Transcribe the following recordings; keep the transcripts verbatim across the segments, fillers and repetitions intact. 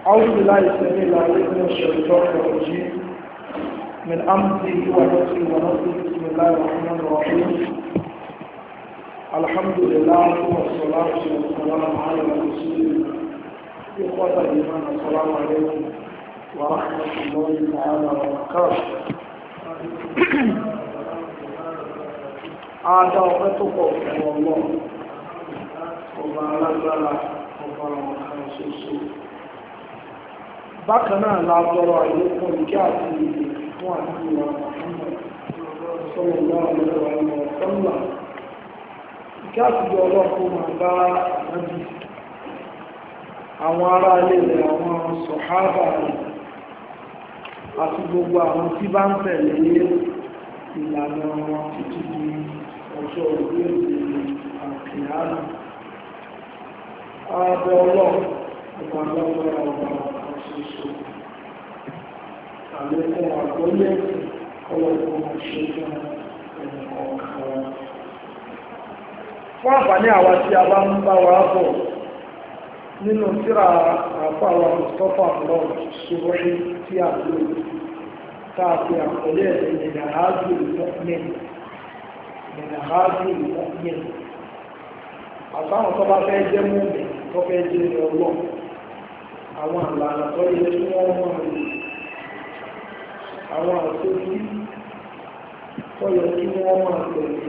أعوذ بالله السميع العليم من الشيطان الرجيم من أمره ونفسه ونفسه بسم الله الرحمن الرحيم الحمد لله والصلاة والسلام على رسول الله إخوة الإيمان السلام عليكم ورحمة الله تعالى وبركاته Ada ọpẹ́ tó pọ̀ fún ọlọ́ ọba alágbára ọba ọ̀kan ṣoṣo. Bákan náà la tọrọ àlékún ìkẹ́ àti ìdè fún àdúgbò sọ́lọ̀ lọ́wọ́ lọ́wọ́ ọmọ ọ̀sánlá. Ìkẹ́ àti ìdè ọlọ́pọ̀ máa bá ànábì àwọn ará ilé rẹ̀ àwọn sọ̀hábà rẹ̀ àti gbogbo àwọn tí bá ń tẹ̀lé ìlànà wọn títí di ọjọ́ orí èdè àkìyàrá. Ààbẹ̀ ọlọ́run ọba lọ́wọ́ ọba ọ̀kan ṣoṣo. Àlékún àgbọ́lé ọlọ́pọ̀ ṣe fún ẹni ọ̀kan wọn. Fún àǹfààní àwa tí a bá ń bá wa bọ̀ nínú tírà àpáwà Mustapha lord ṣubọ́rí tí a lò táàfi àkọlé ẹ̀dẹ̀ ìdàhájú ìmọ̀mìn ìdàhájú ìmọ̀mìn àtàwọn tó bá fẹ́ jẹ́ mọ́mìn tó fẹ́ jẹ́ ọlọ́ àwọn àlànà tó yẹ tí wọ́n mọ̀ rí àwọn àtòjú tó yẹ tí wọ́n mọ̀ tẹ̀lé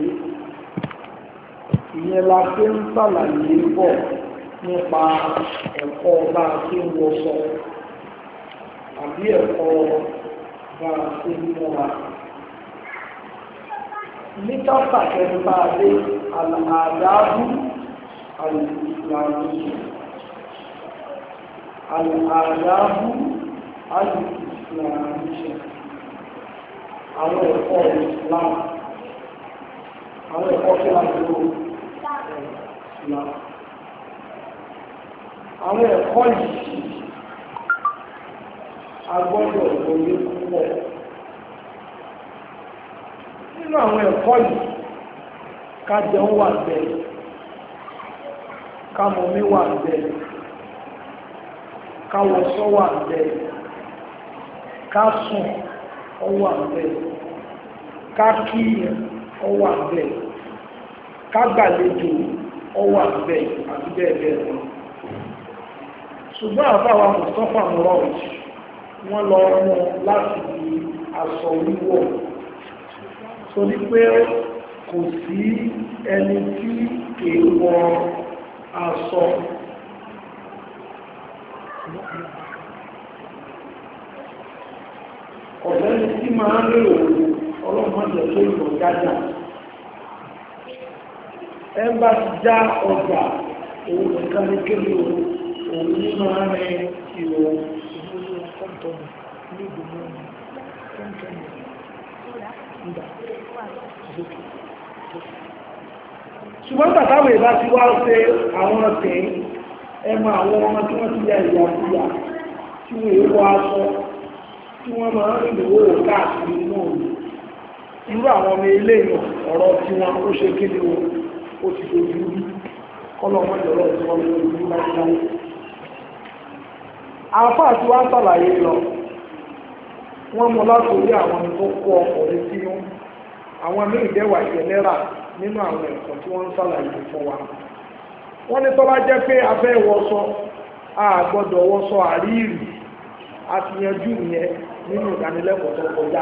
ìyẹn la fi ń sàlàyé bọ̀ nípa ẹ̀kọ́ bá a ṣe ń wọṣọ àbí ẹ̀kọ́ bá a ṣe ń múra. Ní kápá kẹta dé àdáàbù àìsìláàmù àdáàbù àìsìláàmù àwọn ẹ̀kọ́ ìsìláàmù àwọn ẹ̀kọ́ kí a lò ìsìláàmù. Àwọn ẹ̀kọ́ yìí a gbọ́dọ̀ lóye púpọ̀. Nínú àwọn ẹ̀kọ́ yìí ká jẹun wà bẹ́ẹ̀, ká mọ̀mí wà bẹ́ẹ̀, ká wọṣọ wà bẹ́ẹ̀, ká sùn ó wà bẹ́ẹ̀, ká kíyàn ó wà bẹ́ẹ̀, ká gbàlejò ó wà bẹ́ẹ̀ àti bẹ́ẹ̀ bẹ́ẹ̀ lọ. Ṣùgbọ́n àbáwa Mustapha murad wọ́n lọ mú láti di aṣọ wíwọ̀ tó ní pé kò sí ẹni tí èèwọ̀ aṣọ ọ̀lẹ́ni tí máa ń rí òun ọlọ́mọdé tó ìlọ jájá ẹ bá ti já ọjà òun nìkan ní kéde òun òun ní máa ń rìn ìwò ìwòlò kọ́ntọ̀nù ní ìgbòmọ̀ kọ́ntọ̀nù ìgbà ṣùgbọ́n tàtàwẹ̀ ìbá ti wá ṣe àwọn ọ̀tẹ̀ ẹmọ àwọn ọmọ tí wọ́n ti yà ìyà fúyà tí wọ́n èèwọ̀ aṣọ tí wọ́n máa ń rìn lówó káàkiri náà irú àwọn ọmọ ilé ìwọ̀n ọ̀rọ̀ tí wọ́n ó ṣe kéde ó ti dojú rí kọ́lọ̀mọ́jọ́rọ̀ tí wọ́n lórí ní láìláì àfá àti wá sàlàyé lọ wọ́n mú látorí àwọn tó kó ọkùnrin sínú àwọn ní ìdẹ́wà ìjẹlẹ́rà nínú àwọn ẹ̀kọ́ tí wọ́n ń sàlàyé fún wa wọ́n ní tó bá jẹ́ pé a fẹ́ wọṣọ a gbọ́dọ̀ wọṣọ àríìrì àti yanjú yẹn nínú ìdánilẹ́kọ̀ọ́ tó kọjá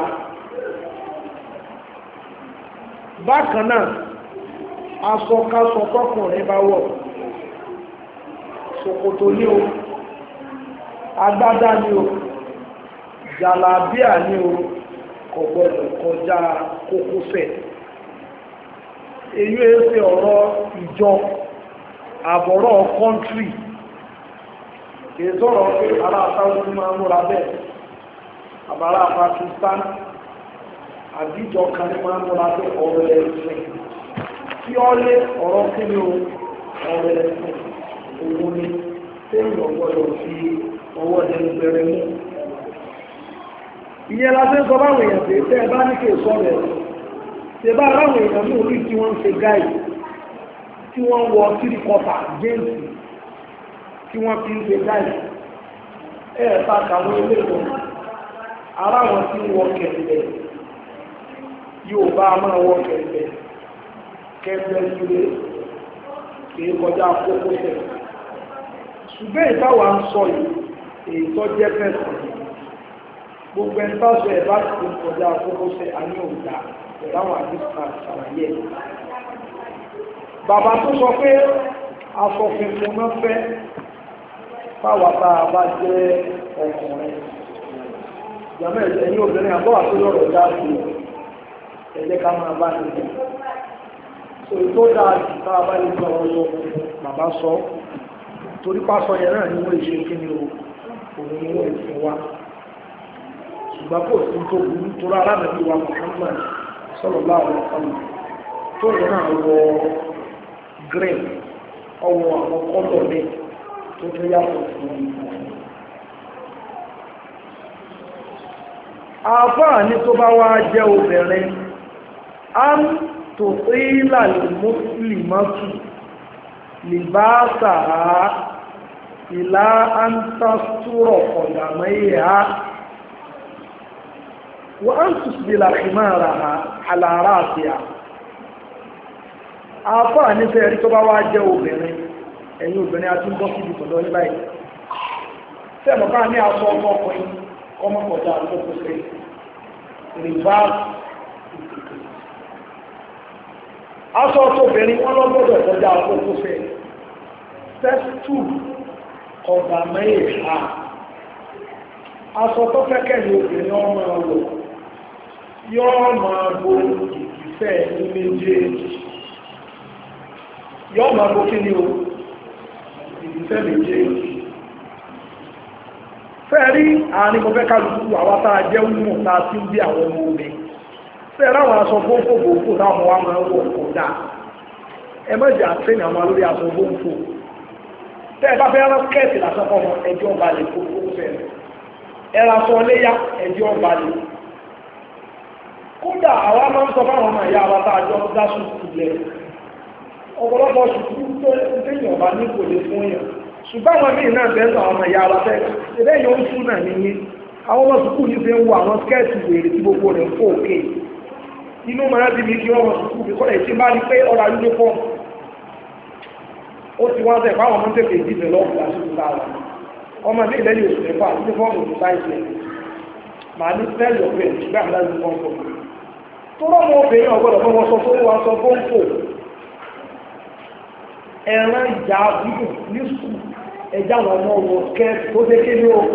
bákan náà aṣọ káṣọ tọkùnrin bá wọ̀ ṣòkòtò ní o agbádá ní o jàlábíà ní o kò gbọdọ̀ kọjá kókósẹ̀ èyí ẹsẹ̀ ọ̀rọ̀ ìjọ àbọ̀rọ̀ kọ́ńtírì èsọ̀rọ̀ pé ará Saudi máa múra bẹ́ẹ̀ àbárá Pakistan àbíjọ kan ní máa múra bẹ́ẹ̀ ọ̀rọ̀ ẹ̀sìn tí ó lé ọ̀rọ̀ kí ni o ọ̀rọ̀ ẹ̀sìn òun ni tẹ́yìn ọgbọ́dọ̀ fi ọwọ́ ẹni bẹ̀rẹ̀ mú ìyẹn lásán sọ báwọn èèyàn pé tẹ́ ẹ bá ní kí èso rẹ̀ ṣe bá ráwọn èèyàn ní orí tí wọ́n ń ṣe gáì tí wọ́n wọ tírí kọta jéèmù tí wọ́n fi ń ṣe gáì ẹ̀ẹ̀ta kàwọn ilé ìwọ̀n ara wọn tí wọ́n kẹ̀lẹ̀ yóò bá máa wọ́n kẹ̀lẹ̀ kẹ̀lẹ̀ sílé kìí kọjá kókó tẹ̀ ṣùgbọ́n ìtawà ń sọ yìí èyí tó jẹ́ fẹ́sàn gbogbo ẹni bá sọ ẹ̀ bá ti kọjá kókó tẹ̀ àní òǹdà ìdáwọn àdìsá ṣàlàyé ẹ̀ bàbá tó sọ pé aṣọ funfun náà fẹ́ fáwọn bá a bá jẹ́ ọkùnrin ìjọba ẹ̀yìn obìnrin àbọ̀wà tó lọ́rọ̀ dáàbò ẹ̀jẹ̀ ká máa bá nìyẹn so tó dáa jù tá a bá lè gbọ́ ọ̀rọ̀ bàbá sọ torí pásọ yẹn náà ni wọ́n ṣe kí ni o òun ni wọ́n fún wa ṣùgbọ́n kò sí tó burú tó rárá nàbí wa Muhammad sallallahu alaihi wasallam tó yẹn náà wọ green ọwọ́ àwọn kọ́lọ̀ mi tó tó yàtọ̀ fún mi. àfáà ní tó bá wá jẹ́ obìnrin á ń tò ìlà mùsùlùmọ́tù lè bá sàá ìlà àǹtàstúrọ̀ ọ̀dàmọ́ ìhà wọ́n á ń tùsùlẹ̀ àfimàrà àlàárà àti à àfáà ní fẹ́ rí tó bá wá jẹ́ obìnrin ẹ̀yin obìnrin àti ń bọ́ síbi tọ̀dọ̀ ní báyìí tẹ́ẹ̀mọ̀ ká ní aṣọ ọmọ ọkùnrin ọmọkọ̀dá àkókò sí reverse aṣọ tóbìnrin wọ́n lọ́gbọ́dọ̀ kọjá àkókò sí sẹ́tù ọ̀dà mẹ́ẹ̀ẹ́ta aṣọ tó fẹ́kẹ́ ní obìnrin ọmọ ọlọ́ yóò máa bo ìfẹ́ ní méjèèjì yóò máa bo kí ni o ìfẹ́ méjèèjì fẹ́ẹ̀rí àárín mo fẹ́ kálukú àwọn tá a jẹ́ wúmọ̀ tá a ti ń bí àwọn ọmọ omi fẹ́ẹ̀rí àwọn aṣọ gbóǹfò táwọn wa máa ń wọ̀ kódà ẹ mọ̀jẹ̀ àtẹ́nì àwọn alórí aṣọ gbóǹfò tẹ́ ẹ bá fẹ́ rán kẹ́ẹ̀tì lásán fọmọ ẹjọ́ balẹ̀ kókó fẹ́ẹ̀rẹ̀ ẹ̀rọ aṣọ léyà ẹjọ́ balẹ̀ kódà àwa máa ń sọ fáwọn ọmọ ìyá wa tá a jọ dá sùkúù lẹ̀ ọ̀pọ̀lọpọ̀ sùkúù tó ń tẹ̀yìn ọ̀bá ní kò lè fún yàn ṣùgbọ́n àwọn míì náà bẹ́ẹ̀ sọ àwọn ọmọ ìyá wa fẹ́ ẹ̀rẹ́ yóò ń fún náà níyí àwọn ọmọ sùkúù ní fi ń wo àwọn skẹ́ẹ̀tì wèrè tí gbogbo rẹ̀ ń fò òkè inú mọ̀rẹ́ bí mi kí ọmọ sùkúù bí kọ́lẹ̀ tí bá ní pé ọ̀rọ̀ uniform ó ti wọ́n sẹ̀ fáwọn ọmọ tẹ̀lé ìdíje lọ́wọ́ lásìkò táwa ọmọ mi lẹ́yìn oṣù mẹ́fà uniform ní sáìsì màá ní tẹ́lẹ̀ ọ̀pẹ̀ ìgbà mi láti uniform fún mi tó rọ́ mọ́ obìnrin ọ̀gbọ́dọ̀ fún wọn sọ fún wọn sọ fún fò ẹ̀rán ìjà bíbù ní sùkúù ẹjá wọn ọmọ wọn kẹ́ẹ̀tì tó dé kéde o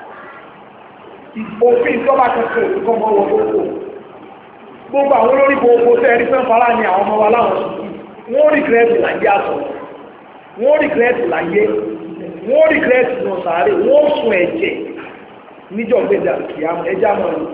òfin ìjọba kẹsẹ̀ òkúkọ́ mọ́ wọn gbogbo gbogbo àwọn olórí gbogbo tẹ́ẹ̀rí fẹ́ fara ní àwọn ọmọ wa láwọn sùkúù wọ́n rí gírẹ́ẹ̀tì láyé àtọ̀ wọ́n rí gírẹ́ẹ̀tì láyé wọ́n rí gírẹ́ẹ̀tì lọ sàárè wọ́n sun ẹ̀jẹ̀ níjọ̀gbẹ́dà kìá ẹjá mọ́ ni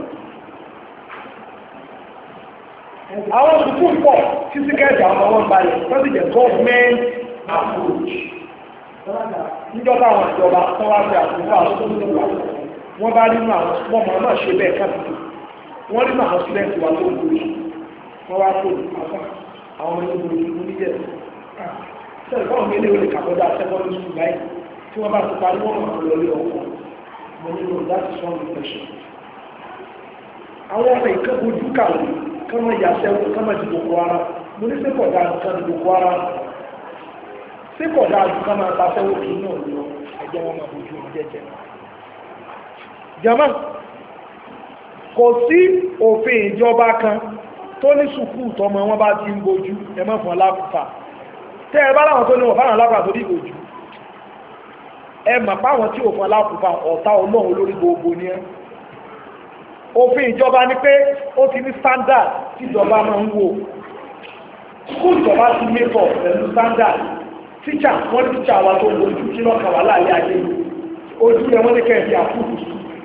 àwọn sùkúù pọ̀ títí kẹ́ẹ̀tì àwọn ọmọ balẹ̀ wọ́n sì jẹ́ gọ́ọ̀mẹ́ntì approach níjọba àwọn ìjọba tó wá fẹ́ àtúnfà àtúnfà wọ́n bá nínú àwọn ọmọ náà ṣe bẹ́ẹ̀ káàkiri wọ́n nínú àwọn sílẹ̀ǹtì wa tó gbòòrò wọ́n wá tó àfà àwọn ọmọ ìlú ìlú níjẹ̀ sẹ́lẹ̀ fáwọn ilé ìwé kàkọ́dá secondary school báyìí tí wọ́n bá ti parí wọ́n máa lọ lé ọkọ̀ mo nílò láti sọ ọ́n ìpẹ̀ṣẹ̀ àwọn ọmọ ìkẹ́kọ̀ọ́ ojú kàwé kọ́mọ ìyàsẹ́wọ́ kọ́mọ ìdìbò kọ́ ara mo ní sẹ́kọ̀ọ́dá nǹkan ìdìbò kọ́ ara tí kò dáa jù ká máa ta sẹ́wọ́ kí náà lọ ẹjẹ́ wọn máa bójú jẹ́jẹ́ jẹ́mọ́ kò sí òfin ìjọba kan tó ní sùkúù tọmọ wọn bá ti ń bójú ẹmọ́ fún aláfùfà tẹ́ ẹ bá láwọn tó ní wọ́n fáwọn aláfùfà tó ní ìbòjú ẹ mà páwọn tí ò fún aláfùfà ọ̀tá ọlọ́run olórí gbogbo ní ẹ òfin ìjọba ni pé ó ti ní standard tí ìjọba máa ń wò sùkúù ìjọba ti mẹ́kọ̀ pẹ̀lú standard tíjà wọ́n tíjà wa tó ojú kí lọ́kà wà láàrin ayé ojú ẹ wọ́n ní kẹ́ẹ̀fì àkúrù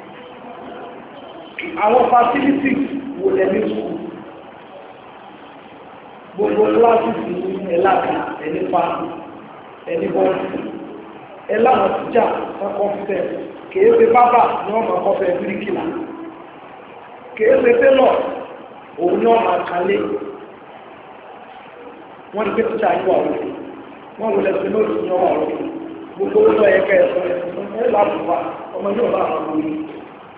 àwọn facilities wò lẹ́ní sùkúù gbogbo kíláàsì ní ẹ̀láàkà ẹni fáàmù ẹni bọ́ọ̀lù ẹláwọn tíjà wọ́n kọ́fẹ́ kèé ṣe bábà ní wọ́n máa kọ́fẹ́ bíríkìlà kèé ṣe tẹ́lọ̀ òun ní wọ́n máa kalé wọ́n ní pé tíjà yíwà wọ́n wọ́n wọlé sí lóòtù ní ọwọ́ ọ̀rọ̀ gbogbo owó ẹ̀kẹ́ ẹ̀sọ́ ẹ̀ láàpùpá ọmọ ọmọ yóò bá àwọn ọmọ yìí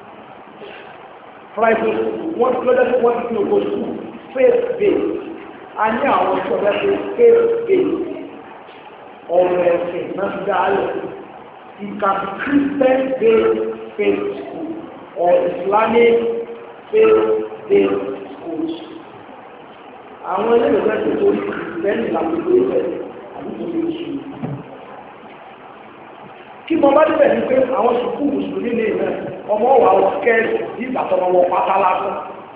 private school wọ́n ti lọ́jọ́ tí wọ́n ti fi ògbó school faith based a ní àwọn ìṣọ̀rọ̀ pé faith based ọ̀rọ̀ ẹ̀sìn náà ti dá ayọ̀ it can be Christian based faith school or Islamic faith based schools àwọn ilé ìwé tó tó Christian làbúgbò ìfẹ́ àbúgbò ìṣù kí mo bá débẹ̀ ní pé àwọn sùkúù mùsùlùmí ní ìlẹ̀ ọmọ wà wọ kẹ́ẹ̀sì ní ìgbàtọ̀ wọn pátá lásán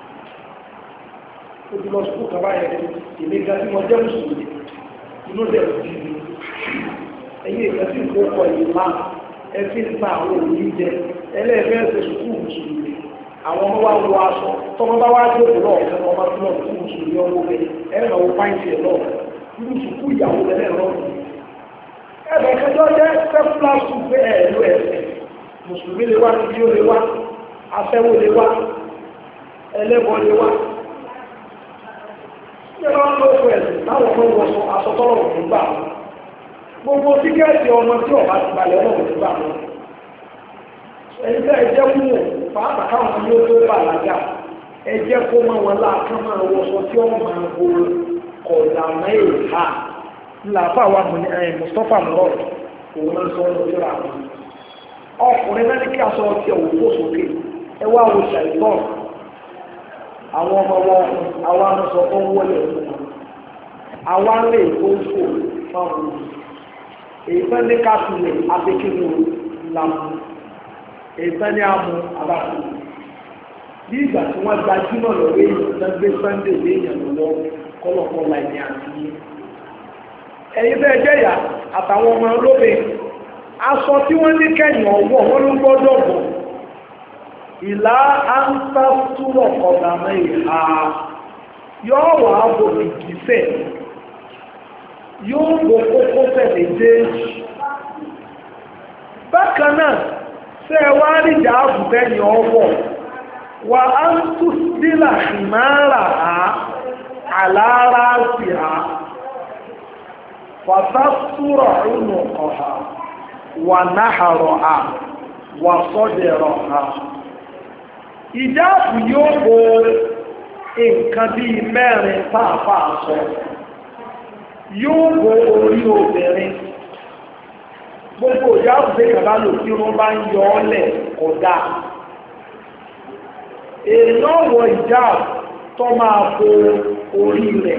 ó ti lọ sùkúù kaba yẹn ìlé ga tí wọ́n jẹ́ mùsùlùmí inú dẹ̀ ti di ẹ̀yìn ìgbà tí nǹkan kọ yìí máa ẹ fi ń ta àwọn òní jẹ ẹlẹ́ẹ̀fẹ́ ẹ̀sẹ̀ sùkúù mùsùlùmí àwọn ọmọ wa wọ aṣọ tọmọ bá wá jókòó náà ọ̀fẹ́ ọmọ tó lọ sùkúù mùsùlùmí ọmọ bẹ ẹ̀rọ wọ pàǹtì ẹ̀ náà irú sùkúù ìyàwó lẹ́lẹ́ ẹ̀bẹ̀ kẹjọ jẹ́ sẹ́fúnlá sùn pé ẹ̀lú ẹ̀sẹ̀ mùsùlùmí lè wá níbi ó lè wá afẹ́wó lè wá ẹlẹ́bọ lè wá nígbà wọn ló fẹ́ ẹ̀sìn láwọn ọmọ ìwọ̀sọ asọ́tọ́rọ̀ òdúgbà gbogbo tíkẹ́ẹ̀tì ọmọ tí ọba ti balẹ̀ ọmọ òdúgbà wọn ẹni tẹ́ ẹ jẹ́ wúwo pàápàá káwọn ní ó tó bàlágà ẹ jẹ́ kó máa wọn láàkán máa wọṣọ tí ó máa bo kọ̀ọ̀dà mẹ́rin ha ńláfà wà Mustapha mọ́rọ̀ òun náà sọ ọ́nà síra àwọn ọkùnrin náà ní kí a sọ ọtí ẹ̀wò tó sókè ẹwà wo ṣàìtọ́ àwọn ọmọ wọn àwọn anúsọ tó ń wọlé ọdún àwọn alẹ́ èkó ń fò fáwọn ọmọ èyí tán ní kápìlẹ̀ abẹ́kẹ́lẹ́ làmù èyí tán ní àmú abáfẹ́ bí ìgbà tí wọ́n gbajúmọ̀ lọ́wọ́ èèyàn tán gbé Sunday léèyàn lọ́wọ́ kọ́lọ̀kọ́ láì ní àti yìí ẹ̀yin bẹ́ẹ̀ jẹ́yà àtàwọn ọmọ olóbe aṣọ tí wọ́n ní kẹ́yìn ọwọ́ wọ́n ló gbọ́dọ̀ bọ̀ ìlà áńtàtúrọ̀ kọ̀dàmọ́ ìhà yóò wà bò ìgbìfẹ́ yóò bò kókó tẹ̀lé déjì bákan náà ṣé ẹ wá rí ìjà àbùkẹ́yìn ọwọ́ wà áńtúsílà ìmáàrà á àlàárá sí á fàtàtúrọ̀ ìnù ọ̀há wà náhàrọ̀ à wà sọ́dẹ̀rọ̀ à ìjáàbù yóò bo nǹkan bí mẹ́rin pàápàá sọ yóò bo orí obìnrin gbogbo ìjáàbù tí kàbá lò tí wọ́n bá ń yọ ọ́lẹ̀ kódà èèyàn wọ ìjáàbù tó máa bo orí rẹ̀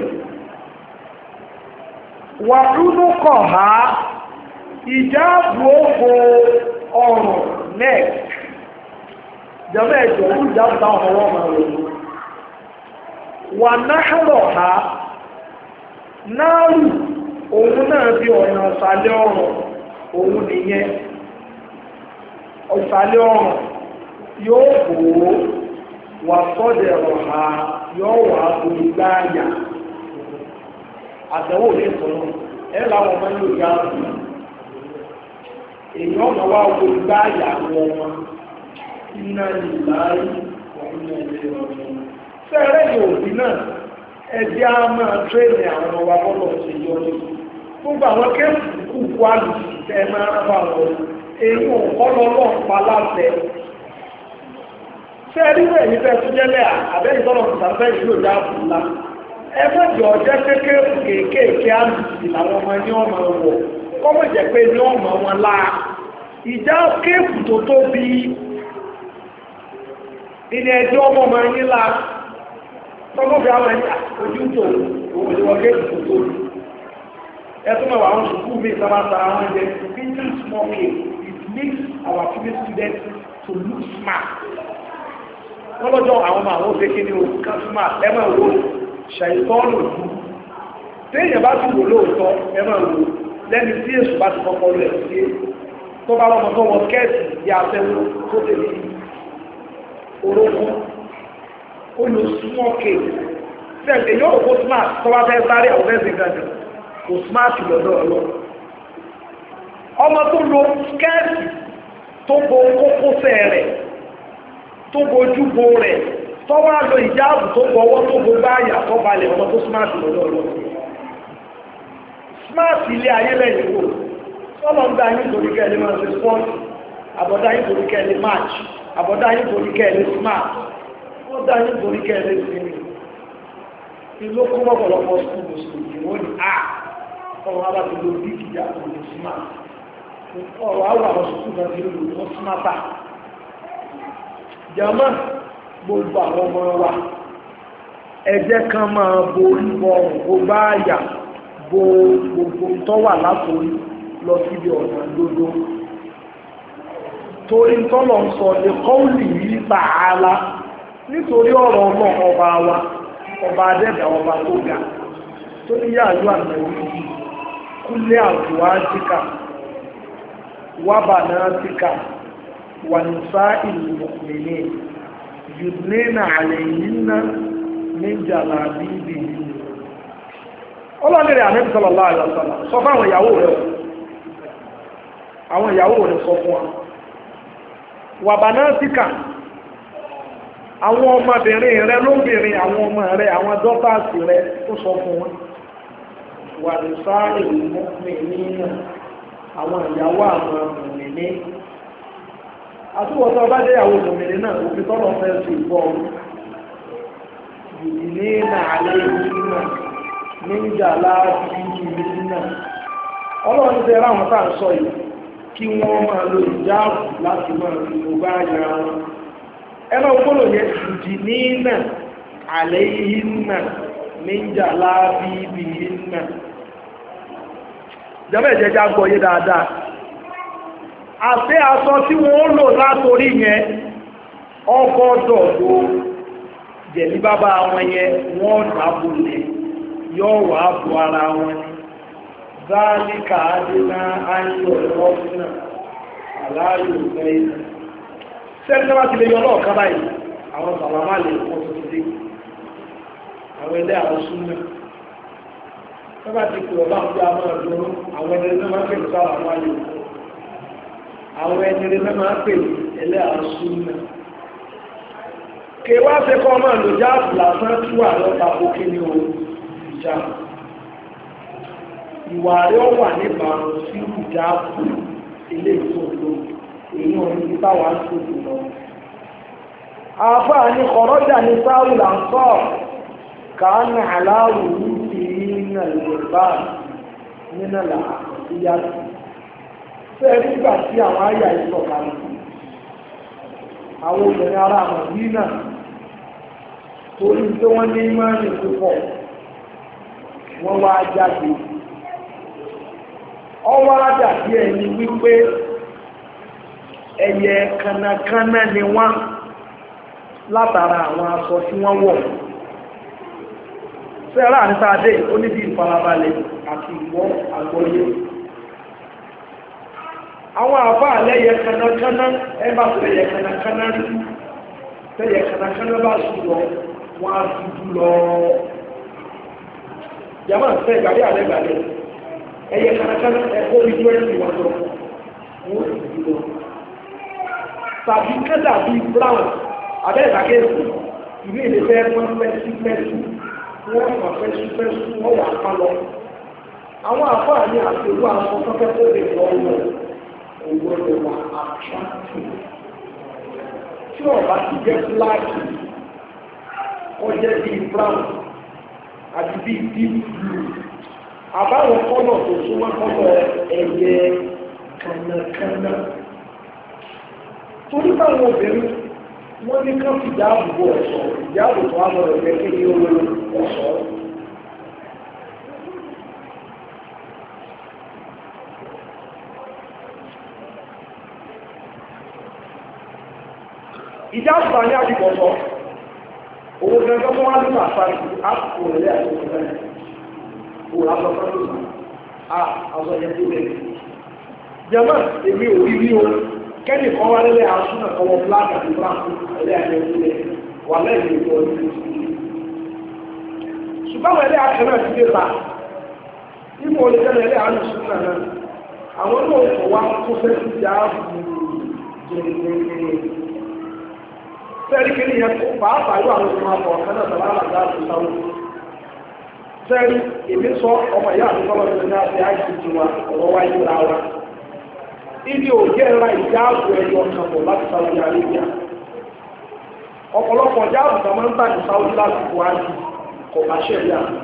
wà rúnú kọ̀ ha ìjáàbù ògbò ọrùn neck jẹ́mọ́ ẹ̀jọ̀ ní ìjáàbù táwọn ọmọ ọmọ rẹ̀ wà náhàrọ̀ ha náàrù òun náà bí ọ̀nà ọ̀sàlẹ̀ ọrùn òun nìyẹn ọ̀sàlẹ̀ ọrùn yóò bò ó wà sọ́dẹ̀ ọ̀há yóò wà olùgbáyà àtẹ̀wò ní ìfọ̀nà ẹ láwọn ọmọ ní òjá ọ̀hún èèyàn ọmọ wa olùgbáyà wọn wọn iná ìlàáyé ọ̀hún ní ẹgbẹ́ ọ̀hún fẹ́rẹ́ ní òbí náà ẹjẹ́ á máa tréèdì àwọn ọmọ wa bọ́lọ̀ sí yọ ní gbogbo àwọn kẹ́ẹ̀kù kú kú àlùsì tẹ́ máa ń bá wọn èyí ò kọ́ lọ́lọ́ pa láṣẹ fẹ́ẹ́rí rẹ̀ ní fẹ́ tún jẹ́lẹ̀ àbẹ́yìn tọ́lọ̀ tàbẹ́ ìlú ìjà àbúlá ẹgbẹ́jì ọjẹ́ kékeré kéèkéèké àlùsì làwọn ọmọ ní ọmọ wọ̀ kọ́mọ̀ jẹ́ pé ní ọmọ wọn láà ìjà kéèkù tó tóbi ilé ẹjọ́ ọmọ ọmọ yín láà tọ́mọ́bí àwọn ẹ̀yà ojú tó òun ìwọ̀ kéèkù tó tóbi ẹtún mẹ́wàá àwọn sùkúù mi sábà sára wọn jẹ́ thinking small cake it makes our female students to look smart wọ́n lọ́jọ́ àwọn ọmọ àwọn òfin kíní o kásùmá ẹmọ̀ ìwò ṣàìtọ́nù téèyàn bá tún wò lóòótọ́ ẹmọ̀ ìwò lẹ́ni tí èsù bá ti kọ́kọ́ rẹ̀ sí tó bá lọ́mọ tó wọ kẹ́ẹ̀sì bí afẹ́wó tó lè ní orókún ó lọ small cake sẹ́ǹtẹ̀ yóò kó smart tó bá fẹ́ sáré àwọn ẹ̀sìn gàdì kò smart lọ́dọ̀ ọlọ́ ọmọ tó lo kẹ́ẹ̀sì tó bo kókósẹ̀ rẹ̀ tó bojú bo rẹ̀ tó wá lọ ìjáàbù tó gbọwọ́ tó gbogbo àyà tó balẹ̀ ọmọ tó smart lọ́dọ̀ ọlọ́ smart ilé ayé lẹ́yìn wò sọ́lọ́ ń dá yín torí kẹ́lẹ́ máa ṣe spọ́ọ̀tì àbọ̀dá yín torí kẹ́lẹ́ match àbọ̀dá yín torí kẹ́lẹ́ smart wọ́n dá yín torí kẹ́lẹ́ sinmi ìlú kó mọ́pọ̀lọpọ̀ skul mùsùlùmí wọ́n ní a ọ̀rọ̀ wa bá ti lo bí ìjà òní smart ọ̀rọ̀ àwọn àwọn sùkúl náà ti lò wọ́n smarta jama gbogbo àwọn ọmọ wa ẹ jẹ́ kan máa borí bọ̀rùn bó bá yà bo gbogbo tó wà látòrí lọ síbi ọ̀nà dodo torí tọ́lọ̀ ń sọ lè kọ́ọ̀lì yìí tààlà nítorí ọ̀rọ̀ ọmọ ọba wa ọba adẹ́dà ọba tó ga tó ní yàájú àmẹ́rí kúlé àjùwájíkà wábànátíkà wà ní sáà ìlú mọ̀mìnì yùdínà àlẹ́yìnà ní jàlàbíbì ọlọ́nìrẹ̀ ànábì sallallahu alaihi wasallam sọ fún àwọn ìyàwó rẹ̀ àwọn ìyàwó rẹ̀ sọ fún wa wàbànátíkà àwọn ọmọbìnrin rẹ̀ lóbìnrin àwọn ọmọ rẹ̀ àwọn dọ́tàsì rẹ̀ tó sọ fún wọn wà ní sáà ìlú mọ̀mìnì náà àwọn ìyàwó àwọn mọ̀mìnì àtúwọ̀tọ́ bá jẹ́ ìyàwó mọ̀mìnì náà òfin tọ́lọ̀ fẹ́ sí ìbọ̀ ìdílé náà alẹ́ ìlú náà níjà láàbí ìlú náà ọlọ́run tẹ́ ráwọn tá à ń sọ yìí kí wọ́n máa lo ìjáàbù láti máa fi gbogbo àyà wọn ẹnà ògbólò yẹn ìdílé náà alẹ́ ìlú náà níjà láàbí ìlú náà jẹ́bẹ̀ jẹ́já gbọ́ yé dáadáa àti aṣọ tí wọ́n lò látorí yẹn ọgọ́dọ̀dọ̀ jẹ̀lí bàbá wọn yẹn wọ́n dábòlẹ̀ yóò wà bù ara wọn ni záàlìkà adínà ayọ̀ ọ̀fúnà aláàyò lẹ́yìn sẹ́ńtẹ́wà ti lè yọ lọ́ọ̀ká báyìí àwọn sàlámà lè wọ́n tó ti dé àwọn ilé àwọn súnmọ́ sábà ti pè ọba ń gbé àwọn ọdún àwọn ẹni tó máa ń pè ní sáwà wá lè àwọn ẹni tó máa ń pè ní ẹlẹ́ àṣù náà kèwà ṣe kọ́ ọmọ ìlú jáàbù lásán tí wà lọ́ta òkè ní o ìjà ìwà rẹ̀ ó wà níbàámu sí ìjáàbù ilé ìtòkò èyí ò ní bí táwa ń tòkò lọ. àfáà ní kọ̀rọ́jà ní sáwùlà ń sọ kàánà aláwù ní nínú ìgbà nínú ìyá fẹ́ nígbà tí àwọn àyà ìsọ̀kalẹ̀ àwọn obìnrin ará Mádínà torí tí wọ́n ní mẹ́rin púpọ̀ wọ́n wá jáde ọwọ́ àdàbí ẹni wípé ẹyẹ kànnàkànnà ni wọ́n látara àwọn aṣọ tí wọ́n wọ̀ sẹ́rà níta dé oníbi ìfarabalẹ̀ àti ìwọ́ àgbọ́yé àwọn àbá àlẹ́yẹ kanákaná ẹgbà tẹ́yẹ kanákaná rí tẹ́yẹ kanákaná bá ṣùgbọ́ wọ́n á dúdú lọ yàmá tẹ́ ìgbàdé àlẹ́gbàdẹ́ ẹyẹ kanákaná ẹ̀kọ́ orí twenty wọ́n lọ wọ́n dúdú lọ tàbí kẹ́dà bíi brown abẹ́ ìdàkẹ́sì ìlú ìlẹ́fẹ́ wọ́n pẹ́sí pẹ́sí wọ́n wà fẹ́súfẹ́sú wọ́n wà pa lọ. àwọn àfáà ní àpèrú àwọn kọ́kẹ́ tó lè lọ wọ̀ owó lè wà àtúntò. tí ọba ti jẹ́ fúláàkì ó jẹ́ bíi brown àti bíi deep blue. àbáwọn kọ́nà tó súnmọ́ kọ́nà ẹ̀yẹ kànnàkànnà. torí báwọn obìnrin wọ́n ní ká fi ìdáàbòbò ọ̀ṣọ́ ìdáàbòbò àwọn ọ̀rẹ́ kí ní owó ọ̀ṣọ́. ìdáàbòbò ní àdìbọ̀sọ́ owó gẹ́gẹ́ tó wá nínú àfáàrí àpò rẹ̀ àti òṣèlú òun àbọ̀sọ́ tó sàn á àṣọ yẹn tó bẹ̀rẹ̀. jẹ́mọ́ èmi ò rí rí o kẹ́ni kan wá lẹ́lẹ́ àṣúnà kọwọ́ black àti black ẹlẹ́ àjẹ́ ìpínlẹ̀ wà lẹ́yìn ìjọ ọdún ṣùgbọ́n ẹlẹ́ àkẹ́nà ti dé ta nínú olùkẹ́lẹ̀ ẹlẹ́ àṣúnà náà àwọn náà kọ̀ wá tó fẹ́ sí ìjà jẹ́rẹ̀ẹ́rẹ́ sẹ́rí kí ni yẹn kó pàápàá yóò àwọn ọmọ akọ̀ ọ̀kẹ́ náà tẹ̀lé àlàdá àti sáwọn sẹ́rí èmi sọ ọmọ ìyá àti sọ́wọ́ ilé òjé ra ìjáàbù ẹyọ kan bọ̀ láti Saudi Arabia ọ̀pọ̀lọpọ̀ jáàbù tó máa ń tà ní Saudi láti buhari kò bá ṣẹlẹ̀ àná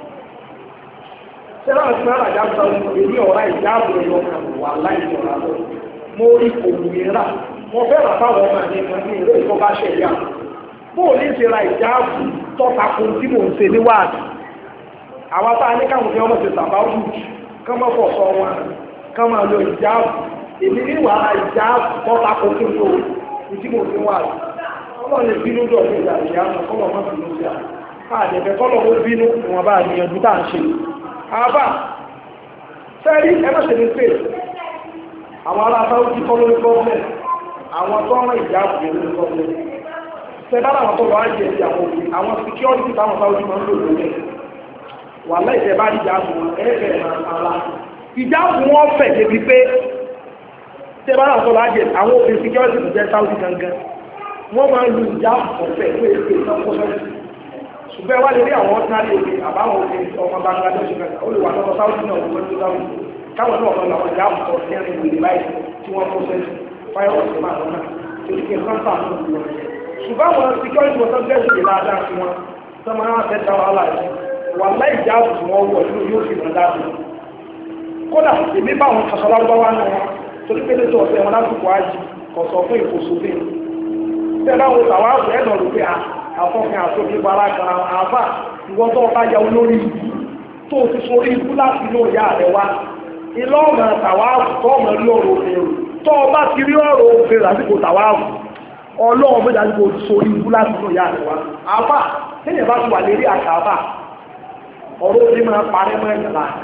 sẹ́lá àti náírà jáàbù Saudi èmi ọ̀rá ìjáàbù ẹyọ kan wà láì jọra lọ mo rí òmìnira mo fẹ́ rà fáwọn ọmọ mi kan ní ìlú ìkọ́ bá ṣẹlẹ̀ àná bóò ní ṣe ra ìjáàbù tọ́ta kun tí mò ń ṣe níwáàdì àwọn tá a ní káwọn fi ọmọ ṣe sàbá wù kán mọ́ pọ̀ sọ wọn kán máa lo ìjáàbù èmi ní wàhálà ìjáàbù tọ́ta kun tí mo tí mo fi wáàdì ọlọ́run lè bínú dọ̀ ní ìgbà ìyá ọmọ kọ́lọ̀ mọ́ bínú sí à àdẹ̀fẹ́ kọ́lọ̀ ó bínú ìwọ̀n bá níyànjú tá à ń ṣe àbá fẹ́rí ẹmọ́sẹ̀ ní pé àwọn ará sáwọ́dí kọ́ lórí gọ́ọ̀mẹ̀ àwọn tó rán ìjáàbù lórí gọ́ọ̀mẹ̀ sẹ́dára àwọn tó lọ ájẹ́ sí àwọn òbí àwọn security táwọn sáwọ́dí máa ń lò lórí wà láìsẹ̀ bá ìjáàbù wọn ẹ̀ẹ́fẹ̀ ara ìjáàbù wọn fẹ̀ débi pé sẹ́dára àwọn tó lọ ájẹ́ àwọn òbí security tó jẹ́ sáwọ́dí gangan wọ́n máa ń lu ìjáàbù ọ̀fẹ́ fún èdè ìsọ́kọ́sọ́sì ṣùgbọ́n wá lè rí àwọn ordinary òbí àbáwọn òbí ọmọ Bangladesh mẹ́ta ó lè wà lọ́wọ́ sáwọ́dí náà wọ́n tó dáwọ́ káwọn náà lọ́wọ́ àwọn ìjáàbù tó ní ẹni ìwé báyìí tí wọ́n process fáyọ́ọ̀sì máa lọ́nà torí pé sáńtà náà lù wọ́n ṣùgbọ́n àwọn security wọ́n tọ́jú ẹ̀sìn dáadáa sí wọn tó máa ń fẹ́ dáwọ́ aláì wà láì jáàbù tí wọ́n wọ̀ nínú yóò fi mọ̀ dáàbò kódà èmi bá wọn kàṣọ lárúbáwá náà wọn torí pé lẹ́tọ̀ ọ̀sẹ̀ wọn lásìkò ájì kọ̀sọ̀ fún ìfòsófin tẹ́ bá wọn tàwa àbọ̀ ẹ̀ náà rò pé àfọ́fin àtòkè para kan àfà ìwọ́n tó ọba ya olórí ìlú tó ti sórí ikú láti inú ìyá rẹ̀ wá ilé ọ̀nà tàwa tó ọmọ rí ọ̀rọ̀ òfin tó ọba ti rí ọ̀rọ̀ òfin lásìkò tàwa ọlọ́run méjì àti kò sórí ikú láti inú ìyá rẹ̀ wá àfà tẹ́yẹ̀ bá ti wà lérí àkàbà ọ̀rọ̀ òfin máa parẹ́ mọ́ ẹ̀jẹ̀ láti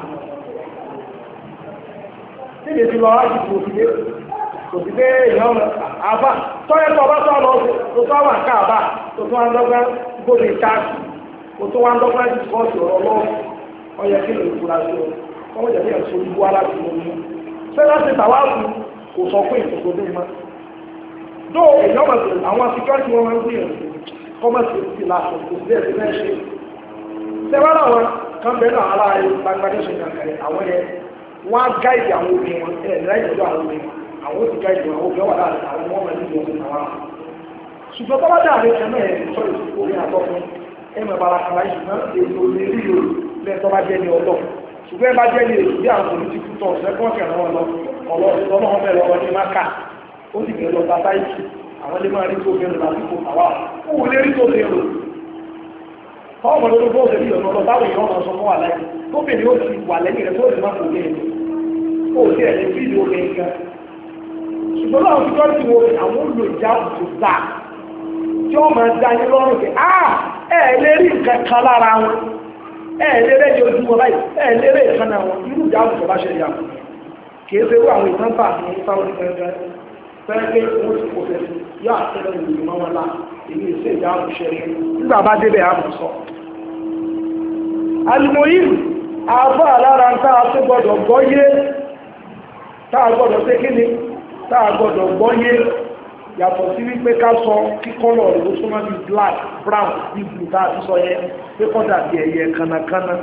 tẹ́yẹ̀ ti lọ láti kò sí kò sí pé èèyàn àbá tọ́yẹ́ tó ọba tó lọ tó tó wà káàbà tó tó wá ń dọ́gbẹ́ gbóde káàkiri kò tó wá ń dọ́gbẹ́ ìfọ́sì ọ̀rọ̀ lọ́wọ́ ọyẹ kí lè fura sí ọ kọ́mọ jẹ́ bí ẹ̀sọ́ ibú aláti mọ́ ní ṣé láti tàwáàfù kò sọ fún ìfòkò dé mọ́ dó èèyàn mọ̀ sí àwọn security wọn máa ń gbìyànjú kọ́mọ sí ti lásán kò sí ẹ̀sìn náà ṣe ṣé wọ́n náà kan bẹ́ẹ̀ náà aláàyè Bangladesh kankan àwọn yẹn wọ́n á gáìdì àwọn obìnrin wọn ẹ̀ láìjọ́jọ́ àwọn obìnrin àwọn ti gáìdì àwọn obìnrin wà láàrin àwọn ọmọ ẹni ìwọ̀n ní àwọn àwọn ṣùgbọ́n tọ́lá dà ní ẹ̀mẹ́ ẹ̀ sọ́rọ̀ sí orí àtọ́fún ẹ̀mẹ́ bára kan láì ṣùgbọ́n èlò lè rí o lẹ́ tọ́ bá jẹ́ ní ọlọ́ ṣùgbọ́n ẹ bá jẹ́ ní èlò bí àwọn politiku tọ̀ ṣẹ́kọ́ kẹ̀rọ wọn lọ ọlọ́ọ̀tọ́ náà bẹ̀rẹ̀ lọ́wọ́ ní máka ó sì bẹ̀rẹ̀ lọ bàbá ìkì àwọn lè máa rí tó bẹ̀rẹ̀ lásìkò àwa ó lè rí tó bẹ̀rẹ̀ ọmọ lórí bó ṣe rí ọ̀nà ọlọ́ táwọn èèyàn máa sọ fún wà láì tó bẹ̀rẹ̀ ó ti wà lẹ́yìn rẹ̀ tó lè má kò lè ó sì ẹ̀ lè fi ìlú obìnrin kan ṣùgbọ́n àwọn security wo àwọn olùlò ìjáàbù tó dáa tí wọ́n máa dá ní lọ́rùn pé ah ẹ̀ lè rí nǹkan kan lára wọn ẹ̀ lè rẹ́ yóò dúró báyìí ẹ̀ lè rẹ́ ìkan náà wọn irú ìjáàbù tó bá ṣe yà kìí ṣe irú àwọn ìtàn tà ní sáwọ́dí gẹ́gẹ́ fẹ́ẹ́ pé wọ́n ti kò fẹ́sí yóò àtẹ́lẹ̀ ìlú mọ́ wọn lá èyí ìṣe ìjáàbù ṣe rí nígbà bá débẹ̀ àmọ̀ sọ. alimoyin àfọ́ àlára ń tá a tó gbọ́dọ̀ gbọ́yé tá a gbọ́dọ̀ ṣe kí ni tá a gbọ́dọ̀ gbọ́yé yàtọ̀ sí wípé ká sọ kíkọ́lọ̀ rẹ̀ ó súnmọ́ bí black brown bí blue tá a ti sọ yẹn pé kọ́ dàbí ẹ̀yẹ kànnàkànnà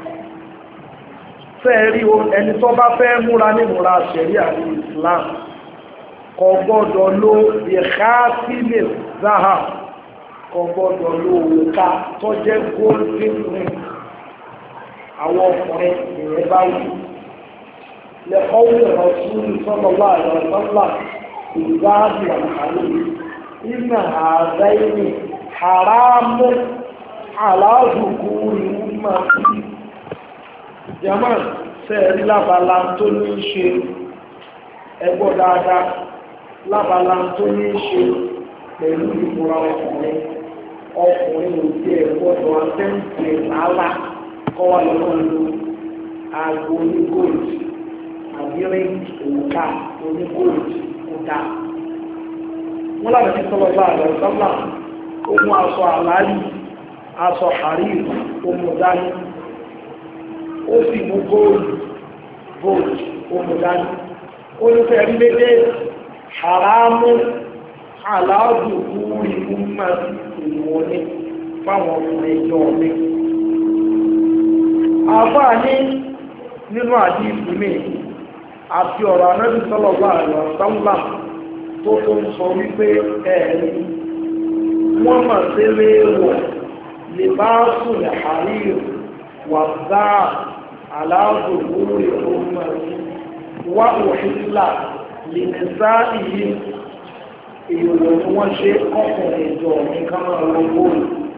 fẹ́ẹ̀rí o ẹni tó bá fẹ́ múra ní múra ṣẹ̀rí àti Islam kò gbọ́dọ̀ lo ìhá sílẹ̀ záhà kò gbọ́dọ̀ lo òwúta tó jẹ́ golden ring àwọn ọkùnrin ìrẹ́ bá wù لقول الرسول صلى الله عليه وسلم في بعض الحديث إن هذين حرام على ذكور أمتي جماعة sẹ́ẹ̀rí lábala tó ní ṣe ẹgbọ́ dáadáa lábala tó ní ṣe pẹ̀lú ìmúra ọkùnrin ọkùnrin òbí ẹ̀gbọ́dọ̀ àtẹ́ǹtì lálá kọ́wà lọ́wọ́ lọ aago ní gold àbírin òǹkà onígóòjì kúta wọ́n láti fi sọ́lọ́ bá àlọ́ sọ́lá ohun aṣọ àlàáyì aṣọ àríyì ohun dání ó sì mú góòlù góòlù ohun dání ó ní fẹ́ rí lédè haramu aláàdùkú ìlú máa ìwọ̀n ní fáwọn ọmọ ẹjọ́ mi àfáà ní nínú àdí ìfúnmí àti ọ̀rọ̀ Ànábì sallallahu alaihi wasallam tó tó ń sọ wípé ẹ̀ẹ́ni wọ́n mà sílé wọ̀ lè bá sùn àríyìn wà dáa aláàbòbò ìrọ̀mà wà òṣìṣà lè nìsá ìyí èrò ni wọ́n ṣe ọkùnrin ìjọ ní kámẹ́rà góòlù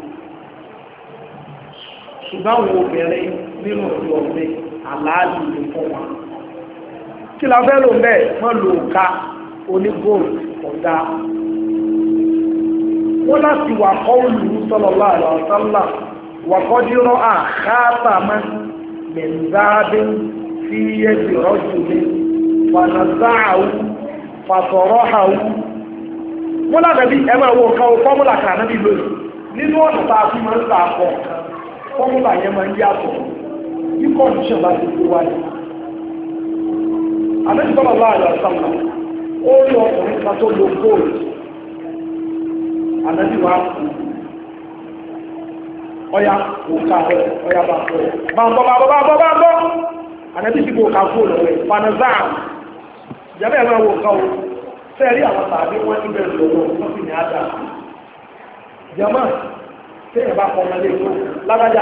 ṣùgbọ́n àwọn obìnrin nínú ìjọ mi àlàálì lè fún wọn kí la fẹ́ lò bẹ́ẹ̀ wọ́n lò ká onígóòlù ọ̀dá wọ́n láti wà kọ́ọ̀lù sallallahu alaihi wasallam wà kọ́dírọ́ àkáàtàmọ́ mẹ́nzáàdé fi yẹ́dì rọ́jùlé fanazáàwú fàtọ̀rọ́hàwú wọ́n lábẹ̀bí ẹgbẹ́ owó kan fọ́múlà kan náà bí lónìí nínú ọ̀nà tá a fi máa ń ta àpọ̀ fọ́múlà yẹn máa ń yàtọ̀ bí kọ́ndíṣọ̀n bá ti gbé wáyé Ànábì sallallahu alaihi wasallam ó rí ọkùnrin kan tó lo góòlù Ànábì wa kú ọya òkà rẹ̀ ọya bá fọ́ bá ń bọ́ bá bọ́ bá bọ́ bá bọ́ Ànábì sí òkà góòlù rẹ̀ fanazaa jẹ́bẹ̀ ẹ̀rọ òkà o fẹ́ẹ̀rí àwọn tàbí wọ́n ti bẹ̀rẹ̀ lọ́wọ́ wọ́n sì ní àdá jẹ́mọ́ tí ẹ̀ bá kọ́ ọmọdé tó lágbájá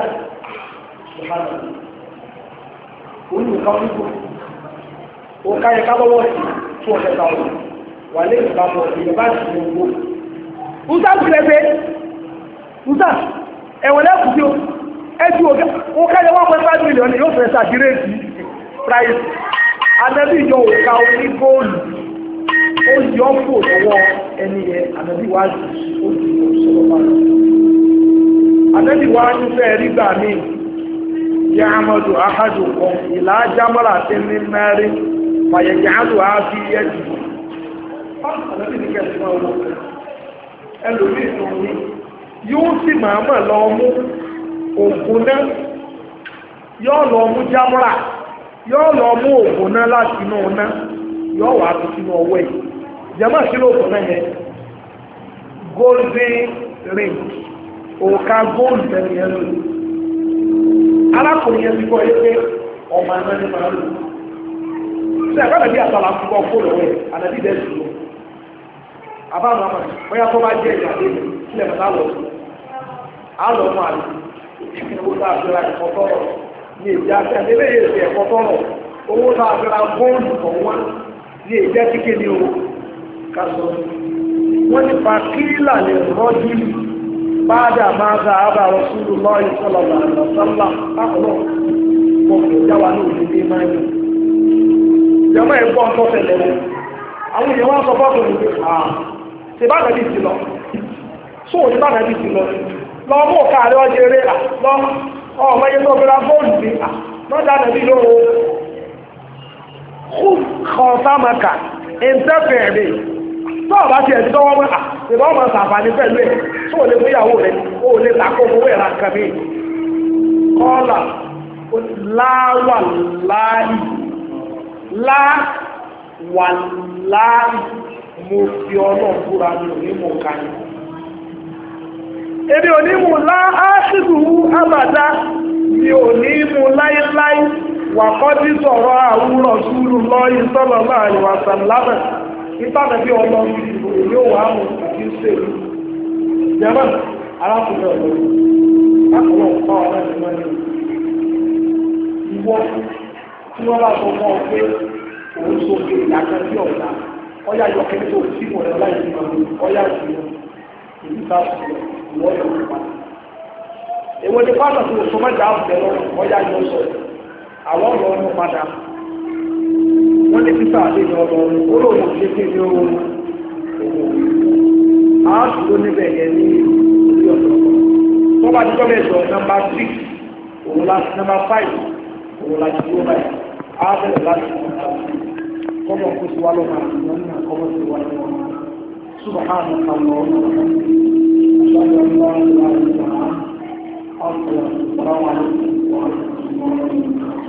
olùkọ́ onígbò òkà yẹ kábọ́wọ́ sí two hundred thousand wà lè ìbábọ̀ ìyẹ̀bá sí gbogbo Usa sílẹ̀fẹ́ Usa ẹ̀wọ̀n lẹ́kùn tí ó ẹjú òkà yẹ one point five million yóò fẹ́ sàdírẹ́sì price Ànábì yọ òkà oní góòlù ó yọ fò lọ́wọ́ ẹni yẹ Ànábì wá sí ó di ìṣòro bá lọ Ànábì wá ní fẹ́ rí gbà mí yá amadu ahadu kan ìlà jámọ́lá tí ní mẹ́rin fàyẹ̀jẹ̀ àlù àfi yẹ́jì Ànábì ní kẹsì máa wọ ẹlòmí ìtòmí yóò sì máa mọ̀ lọ mú ògùn náà yóò lọ mú jámọ́lá yóò lọ mú ògùn náà láti inú náà yóò wà á tó sínú ọwọ́ yìí jẹ́mọ́ sílò ògùn náà yẹn golden ring òkà gold tẹ̀lé yẹn lónìí arákùnrin yẹn ti kọ́ yé pé ọmọ ẹgbẹ́ ní máa lò sí ẹ̀kọ́ bí àtàlà ń kọ́ fóònù rẹ̀ àdàbí dẹ̀ sí lọ àbáwọn àmà bóyá tó bá jẹ́ ìyàdé sílẹ̀ mẹ́ta lọ àlọ́ mọ́ àlè owó tá a fẹ́ra ẹ̀kọ́ tọ́rọ̀ ní èdè àti àdébẹ̀ yẹn ti ẹ̀kọ́ tọ́rọ̀ owó tá a fẹ́ra góòlù kan wá ní èdè kíkẹ́ ní o ká sọ wọ́n ní pàkílà lè rọ́jú báadà máa za àbá Rasulullah sallallahu alaihi wasallam àkọlọ́ mọ̀ kò jáwa ní òdìdí máa yìí jẹ́mọ́ ẹ̀gbọ́n tó tẹ̀lẹ̀ rẹ̀ àwọn èèyàn wọ́n sọ fọ́tò ní pé àà ṣe bá nàbí ti lọ sóò ní bá nàbí ti lọ lọ mú káàrí ọjọ́ eré lọ ọmọ yẹn tó fẹ́ra bóòlù ní à lọ́jà nàbí lóòó kú kọ̀ọ̀sámàkà ìntẹ́fẹ̀ẹ́rẹ́ tó ọ̀bá ti ẹ̀dí tọ́wọ́ mọ́ ìbá ọmọ sàǹfààní pẹ̀lú ẹ̀ tó ò lè fún ìyàwó rẹ̀ ó lè tàkó owó ẹ̀rà nǹkan mi kọ́ọ̀là láwà láì láwà láì mo fi ọlọ́run búra mi ò ní mú nǹkan yìí èmi ò ní mú lá áṣìlú àbàdá mi ò ní mú láíláí wà kọ́ tí sọ̀rọ̀ àwúrọ̀ súrù lọ́yìn sọ́lọ̀ láàrin wàsàn lábẹ̀ ìtàbẹ̀ bí ọlọ́run ìdìbò yóò wà mú àti ṣèlú jẹ́mọ́ arákùnrin ọ̀lọ́run lákùnrin ọ̀pá ọ̀rẹ́ ìmọ̀ ní ìwọ tí wọ́n bá sọ fún ọ pé òun sókè ìdájọ́ sí ọ̀dà ọyá yọ kẹ́kẹ́ tó sí mọ̀ ẹ̀rọ láì sí ọyá ìṣúná èyí bá sọ ìwọ yọ nípa èwo ni pátá tó sọ mọ́jà àbùdẹ lọ́rùn ọyá yọ sọ àwọn ọlọ́run padà wọ́n ní títà àdéjọ ọlọ́run olóòwò ṣe kí ní owó àádùúgbò níbẹ̀ yẹn ní orí ọ̀dọ́ tó bá jíjọ́ mẹ́jọ nọ́mbà six òun láti nọ́mbà five òun láti dúró báyìí á bẹ̀rẹ̀ láti nọ́mbà six kọ́mọ̀ kó sí wá lọ́nà àtìmọ́ náà kọ́mọ̀ sí wá lọ́nà subhanahu wa ta'ala ashhadu an la ilaha illa anta astaghfiruka wa atubu ilayk